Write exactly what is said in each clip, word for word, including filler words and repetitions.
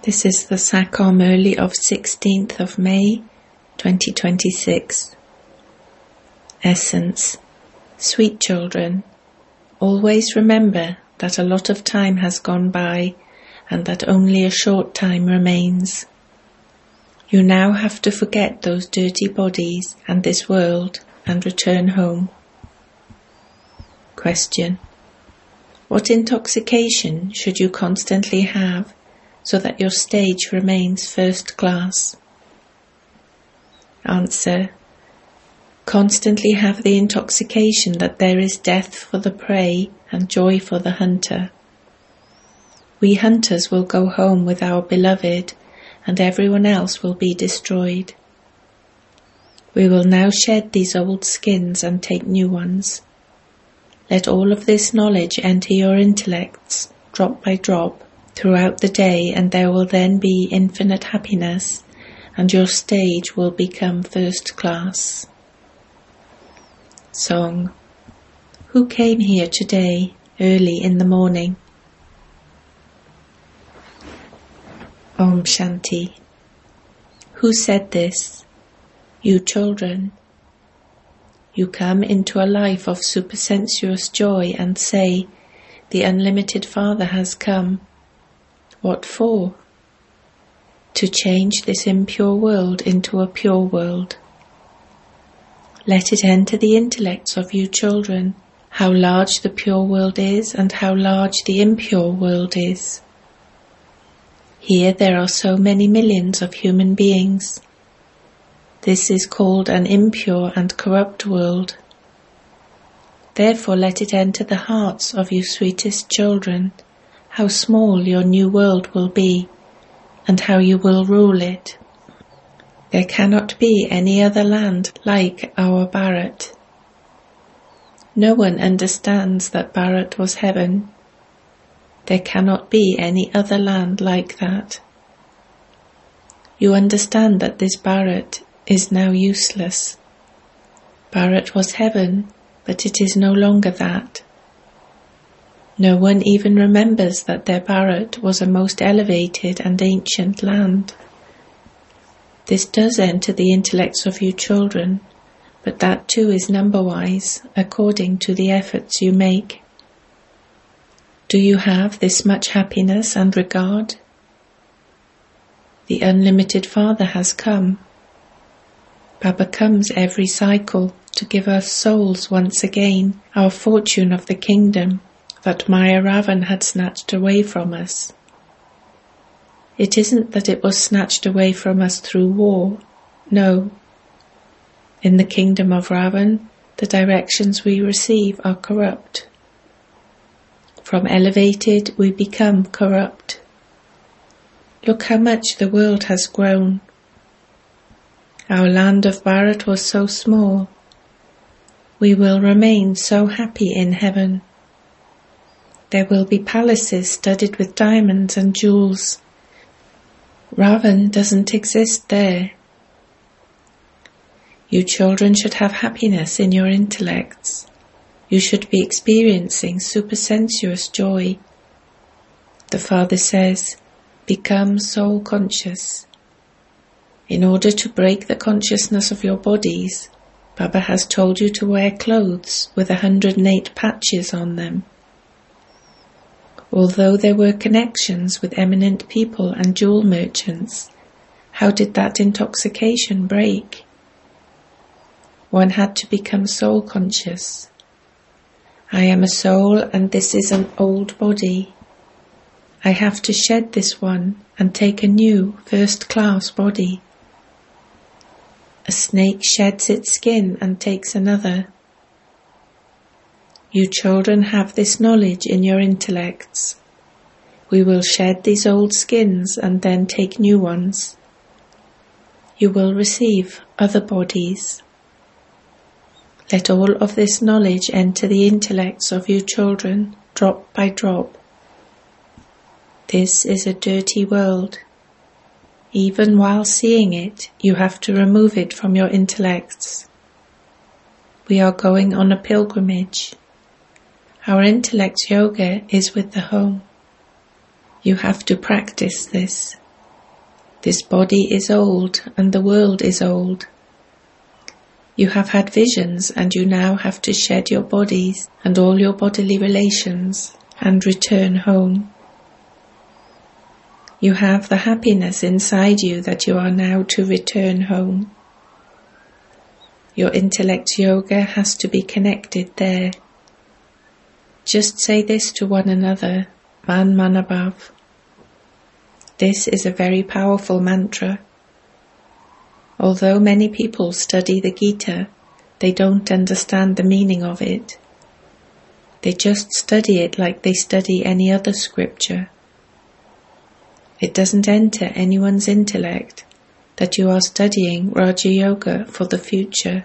This is the Sakar Murli of sixteenth of May, twenty twenty-six. Essence. Sweet children, always remember that a lot of time has gone by and that only a short time remains. You now have to forget those dirty bodies and this world and return home. Question. What intoxication should you constantly have so that your stage remains first class? Answer. Constantly have the intoxication that there is death for the prey and joy for the hunter. We hunters will go home with our beloved, and everyone else will be destroyed. We will now shed these old skins and take new ones. Let all of this knowledge enter your intellects, drop by drop, throughout the day, and there will then be infinite happiness, and your stage will become first class. Song. Who came here today, early in the morning? Om Shanti. Who said this? You children. You come into a life of supersensuous joy and say, the unlimited Father has come. What for? To change this impure world into a pure world. Let it enter the intellects of you children, how large the pure world is and how large the impure world is. Here there are so many millions of human beings. This is called an impure and corrupt world. Therefore let it enter the hearts of you sweetest children, how small your new world will be, and how you will rule it. There cannot be any other land like our Bharat. No one understands that Bharat was heaven. There cannot be any other land like that. You understand that this Bharat is now useless. Bharat was heaven, but it is no longer that. No one even remembers that their Bharat was a most elevated and ancient land. This does enter the intellects of you children, but that too is number-wise, according to the efforts you make. Do you have this much happiness and regard? The unlimited Father has come. Baba comes every cycle to give us souls once again, our fortune of the kingdom that Maya Ravan had snatched away from us. It isn't that it was snatched away from us through war, no. In the kingdom of Ravan, the directions we receive are corrupt. From elevated, we become corrupt. Look how much the world has grown. Our land of Bharat was so small. We will remain so happy in heaven. There will be palaces studded with diamonds and jewels. Ravan doesn't exist there. You children should have happiness in your intellects. You should be experiencing supersensuous joy. The Father says, become soul conscious. In order to break the consciousness of your bodies, Baba has told you to wear clothes with a hundred and eight patches on them. Although there were connections with eminent people and jewel merchants, how did that intoxication break? One had to become soul conscious. I am a soul and this is an old body. I have to shed this one and take a new first-class body. A snake sheds its skin and takes another. You children have this knowledge in your intellects. We will shed these old skins and then take new ones. You will receive other bodies. Let all of this knowledge enter the intellects of you children, drop by drop. This is a dirty world. Even while seeing it, you have to remove it from your intellects. We are going on a pilgrimage. Our intellect's yoga is with the home. You have to practice this. This body is old and the world is old. You have had visions and you now have to shed your bodies and all your bodily relations and return home. You have the happiness inside you that you are now to return home. Your intellect yoga has to be connected there. Just say this to one another, Man Manabhav. This is a very powerful mantra. Although many people study the Gita, they don't understand the meaning of it. They just study it like they study any other scripture. It doesn't enter anyone's intellect that you are studying Raja Yoga for the future.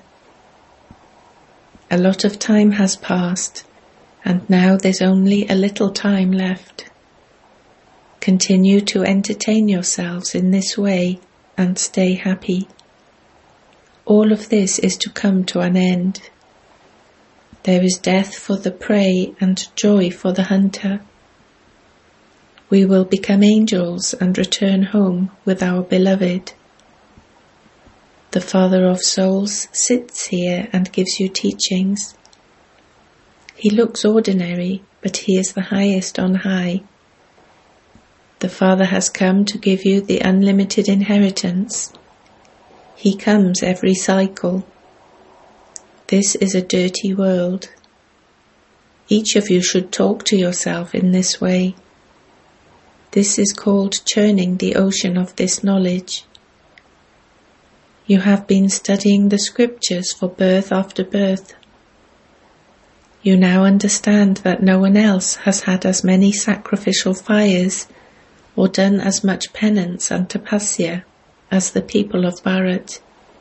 A lot of time has passed, and now there's only a little time left. Continue to entertain yourselves in this way and stay happy. All of this is to come to an end. There is death for the prey and joy for the hunter. We will become angels and return home with our beloved. The Father of Souls sits here and gives you teachings. He looks ordinary, but he is the highest on high. The Father has come to give you the unlimited inheritance. He comes every cycle. This is a dirty world. Each of you should talk to yourself in this way. This is called churning the ocean of this knowledge. You have been studying the scriptures for birth after birth. You now understand that no one else has had as many sacrificial fires or done as much penance and tapasya as the people of Bharat.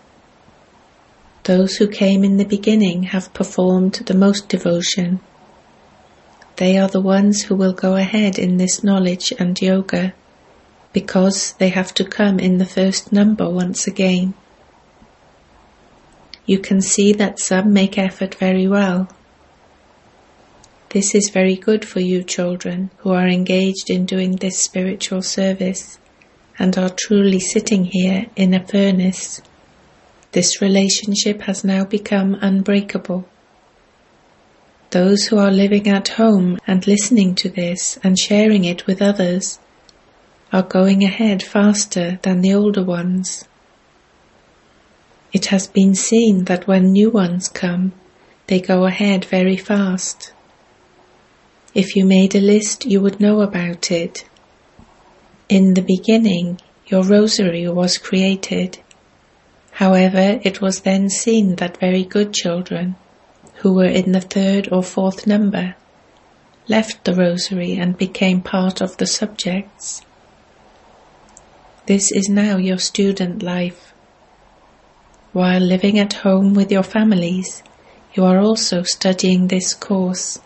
Those who came in the beginning have performed the most devotion. They are the ones who will go ahead in this knowledge and yoga, because they have to come in the first number once again. You can see that some make effort very well. This is very good for you children who are engaged in doing this spiritual service and are truly sitting here in a furnace. This relationship has now become unbreakable. Those who are living at home and listening to this and sharing it with others are going ahead faster than the older ones. It has been seen that when new ones come, they go ahead very fast. If you made a list, you would know about it. In the beginning, your rosary was created. However, it was then seen that very good children, who were in the third or fourth number, left the rosary and became part of the subjects. This is now your student life. While living at home with your families, you are also studying this course.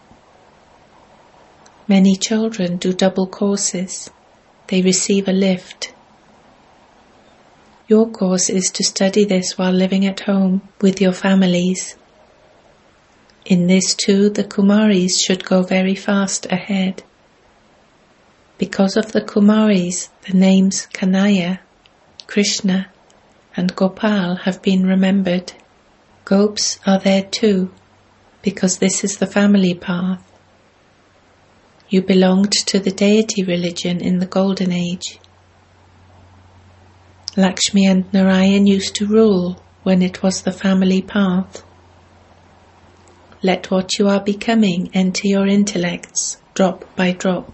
Many children do double courses. They receive a lift. Your course is to study this while living at home with your families. In this too, the Kumaris should go very fast ahead. Because of the Kumaris, the names Kanaya, Krishna, and Gopal have been remembered. Gops are there too, because this is the family path. You belonged to the deity religion in the Golden Age. Lakshmi and Narayan used to rule when it was the family path. Let what you are becoming enter your intellects drop by drop.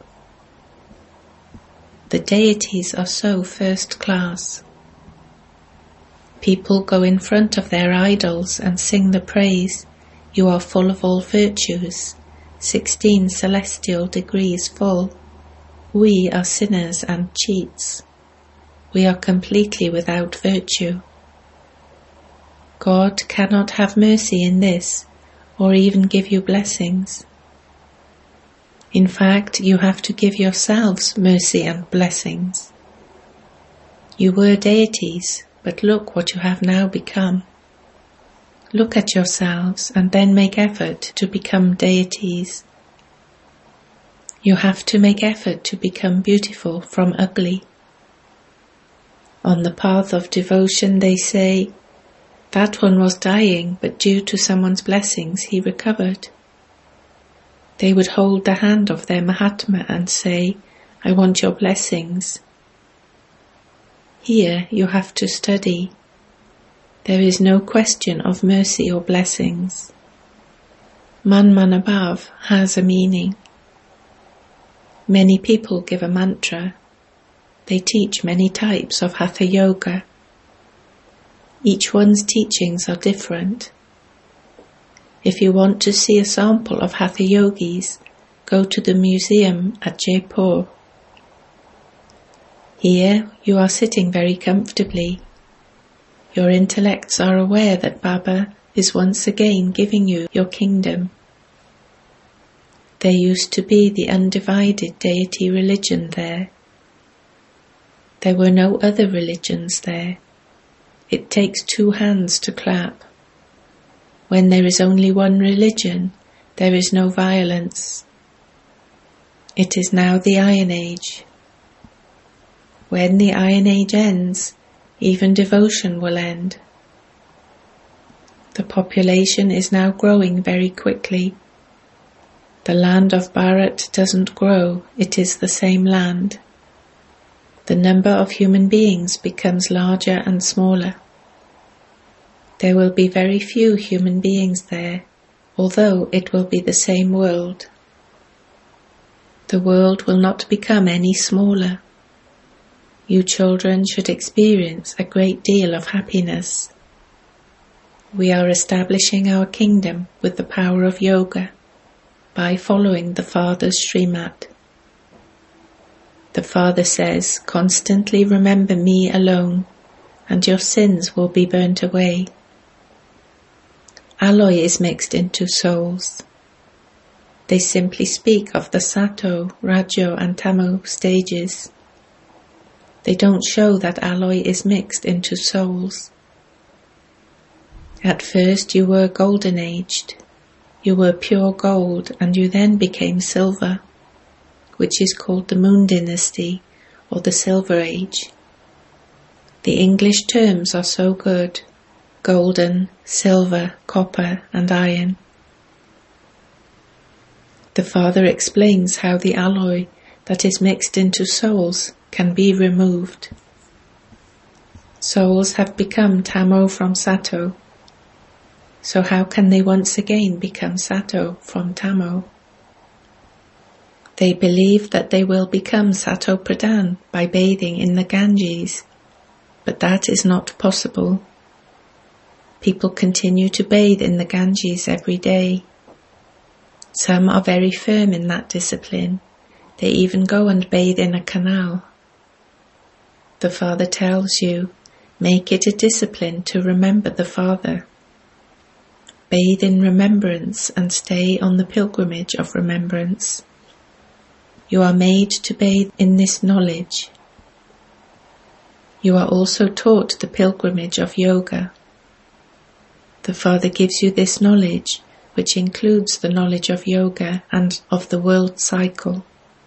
The deities are so first class. People go in front of their idols and sing the praise, "You are full of all virtues, sixteen celestial degrees full. We are sinners and cheats. We are completely without virtue." God cannot have mercy in this, or even give you blessings. In fact, you have to give yourselves mercy and blessings. You were deities, but look what you have now become. Look at yourselves and then make effort to become deities. You have to make effort to become beautiful from ugly. On the path of devotion they say, that one was dying, but due to someone's blessings he recovered. They would hold the hand of their Mahatma and say, I want your blessings. Here you have to study. There is no question of mercy or blessings. Man Manabhav has a meaning. Many people give a mantra. They teach many types of Hatha Yoga. Each one's teachings are different. If you want to see a sample of Hatha Yogis, go to the museum at Jaipur. Here you are sitting very comfortably. Your intellects are aware that Baba is once again giving you your kingdom. There used to be the undivided deity religion there. There were no other religions there. It takes two hands to clap. When there is only one religion, there is no violence. It is now the Iron Age. When the Iron Age ends, even devotion will end. The population is now growing very quickly. The land of Bharat doesn't grow, it is the same land. The number of human beings becomes larger and smaller. There will be very few human beings there, although it will be the same world. The world will not become any smaller. You children should experience a great deal of happiness. We are establishing our kingdom with the power of yoga by following the Father's Srimad. The Father says, constantly remember me alone, and your sins will be burnt away. Alloy is mixed into souls. They simply speak of the Sato, Rajo and Tamo stages. They don't show that alloy is mixed into souls. At first you were golden-aged. You were pure gold, and you then became silver, which is called the Moon Dynasty or the Silver Age. The English terms are so good: golden, silver, copper and iron. The Father explains how the alloy that is mixed into souls can be removed. Souls have become Tamo from Sato, so how can they once again become Sato from Tamo? They believe that they will become Sato Pradhan by bathing in the Ganges, but that is not possible. People continue to bathe in the Ganges every day. Some are very firm in that discipline. They even go and bathe in a canal. The Father tells you, make it a discipline to remember the Father. Bathe in remembrance and stay on the pilgrimage of remembrance. You are made to bathe in this knowledge. You are also taught the pilgrimage of yoga. The Father gives you this knowledge, which includes the knowledge of yoga and of the world cycle.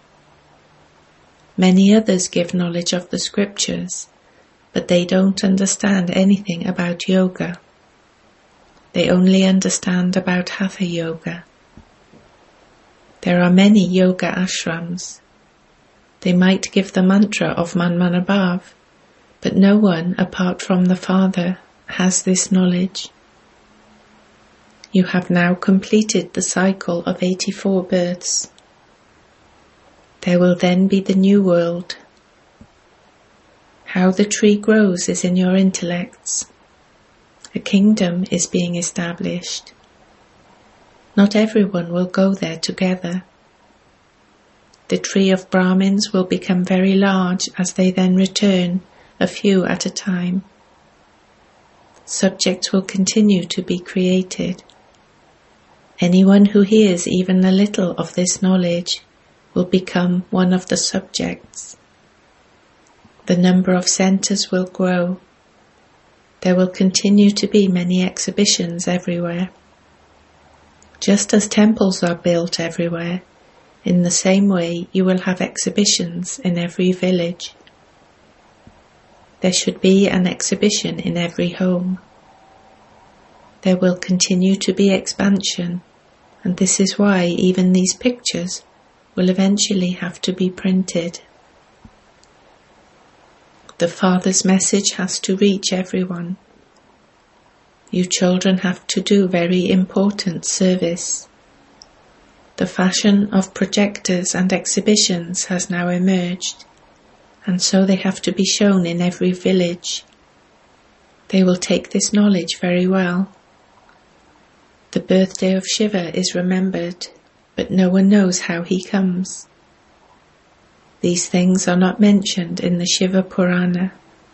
Many others give knowledge of the scriptures, but they don't understand anything about yoga. They only understand about Hatha Yoga. There are many yoga ashrams. They might give the mantra of Manmanabhav, but no one apart from the Father has this knowledge. You have now completed the cycle of eighty-four births. There will then be the new world. How the tree grows is in your intellects. A kingdom is being established. Not everyone will go there together. The tree of Brahmins will become very large as they then return, a few at a time. Subjects will continue to be created. Anyone who hears even a little of this knowledge will become one of the subjects. The number of centers will grow. There will continue to be many exhibitions everywhere. Just as temples are built everywhere, in the same way you will have exhibitions in every village. There should be an exhibition in every home. There will continue to be expansion, and this is why even these pictures will eventually have to be printed. The Father's message has to reach everyone. You children have to do very important service. The fashion of projectors and exhibitions has now emerged, and so they have to be shown in every village. They will take this knowledge very well. The birthday of Shiva is remembered, but no one knows how he comes. These things are not mentioned in the Shiva Purana.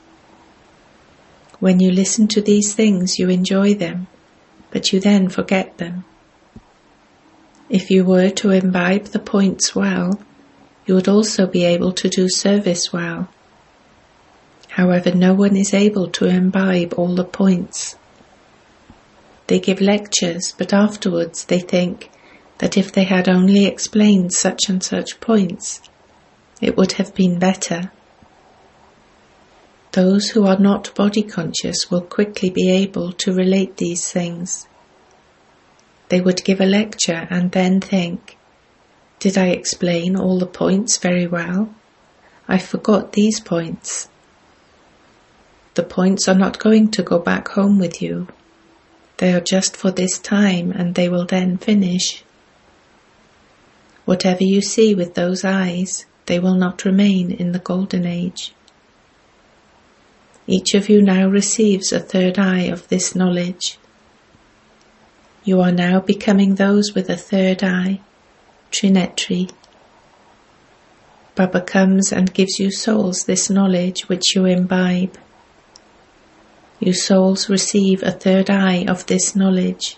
When you listen to these things, you enjoy them, but you then forget them. If you were to imbibe the points well, you would also be able to do service well. However, no one is able to imbibe all the points. They give lectures, but afterwards they think that if they had only explained such and such points, it would have been better. Those who are not body conscious will quickly be able to relate these things. They would give a lecture and then think, did I explain all the points very well? I forgot these points. The points are not going to go back home with you. They are just for this time, and they will then finish. Whatever you see with those eyes, they will not remain in the golden age. Each of you now receives a third eye of this knowledge. You are now becoming those with a third eye, Trinetri. Baba comes and gives you souls this knowledge which you imbibe. You souls receive a third eye of this knowledge.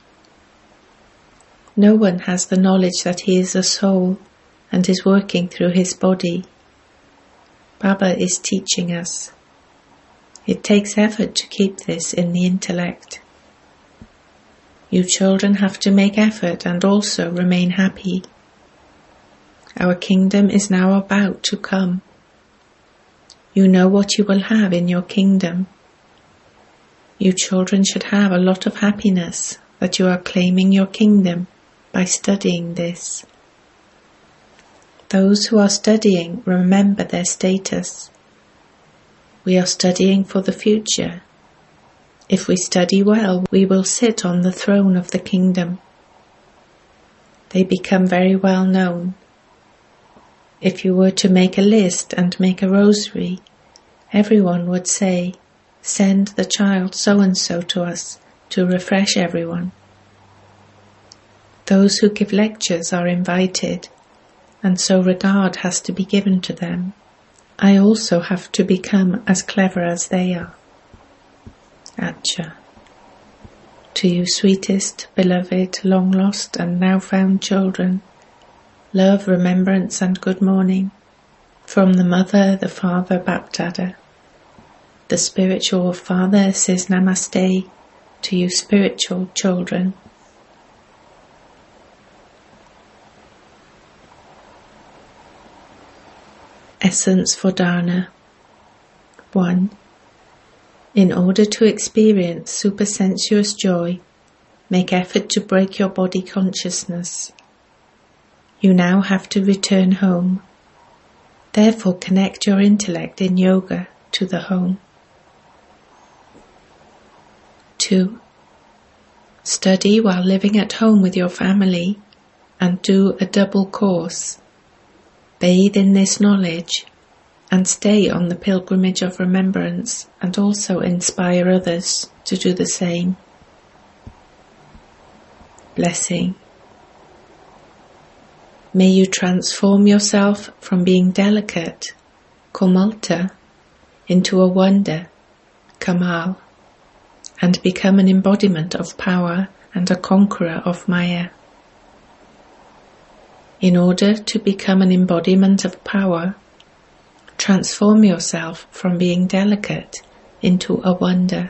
No one has the knowledge that he is a soul and is working through his body. Baba is teaching us. It takes effort to keep this in the intellect. You children have to make effort and also remain happy. Our kingdom is now about to come. You know what you will have in your kingdom. You children should have a lot of happiness that you are claiming your kingdom by studying this. Those who are studying remember their status. We are studying for the future. If we study well, we will sit on the throne of the kingdom. They become very well known. If you were to make a list and make a rosary, everyone would say, send the child so-and-so to us to refresh everyone. Those who give lectures are invited, and so regard has to be given to them. I also have to become as clever as they are. Acha. To you sweetest, beloved, long-lost and now-found children, love, remembrance and good morning. From the Mother, the Father, Bapdada. The spiritual father says Namaste to you spiritual children. Essence for Dharna. one. In order to experience supersensuous joy, make effort to break your body consciousness. You now have to return home. Therefore connect your intellect in yoga to the home. two. Study while living at home with your family and do a double course. Bathe in this knowledge and stay on the pilgrimage of remembrance and also inspire others to do the same. Blessing. May you transform yourself from being delicate, Komalta, into a wonder, Kamal, and become an embodiment of power and a conqueror of Maya. In order to become an embodiment of power, transform yourself from being delicate into a wonder.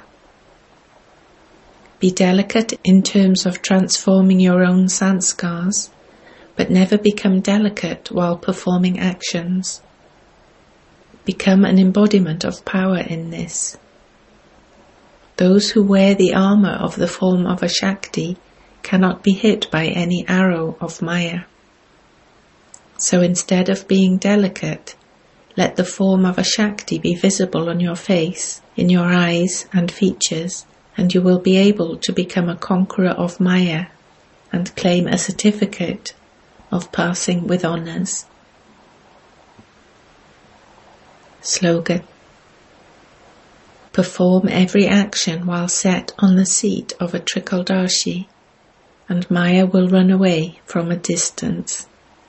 Be delicate in terms of transforming your own sanskars, but never become delicate while performing actions. Become an embodiment of power in this. Those who wear the armor of the form of a Shakti cannot be hit by any arrow of Maya. So instead of being delicate, let the form of a Shakti be visible on your face, in your eyes and features, and you will be able to become a conqueror of Maya and claim a certificate of passing with honors. Slogan. Perform every action while set on the seat of a Trikaldarshi, and Maya will run away from a distance.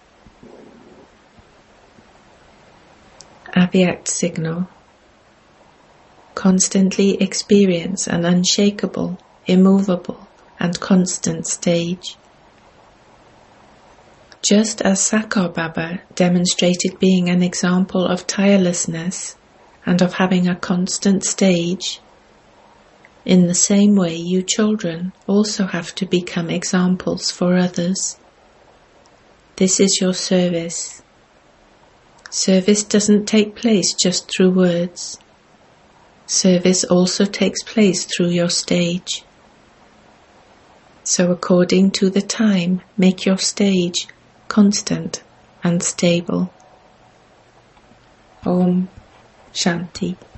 Abhyakt signal. Constantly experience an unshakable, immovable, and constant stage. Just as Sakar Baba demonstrated being an example of tirelessness and of having a constant stage, in the same way you children also have to become examples for others. This is your service. Service doesn't take place just through words. Service also takes place through your stage. So according to the time, make your stage constant and stable. Om Shanti.